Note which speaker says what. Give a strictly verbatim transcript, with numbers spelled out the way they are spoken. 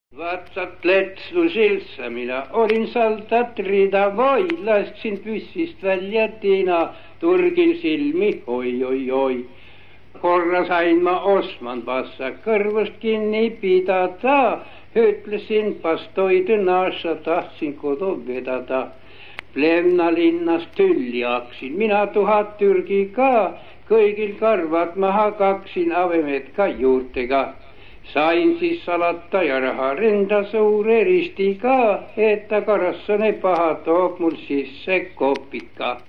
Speaker 1: Vatsat Letsu silssä minä olin saltat rida voi, lasksin pyssistä välja tina, turkin silmi, oi oi oi. Korra sain mä Osman passa, kõrvust kinni pidada, ütlesin pastoidu naassa, tahtsin kodu vedada. Plemna linnast tülli haksin, minä tuhat Türgi ka, kõigil karvad maha kaksin avemetka juurtega. Sain siis salata ja raha renda suure risti ka, että karassane paha toob mul sisse kopika.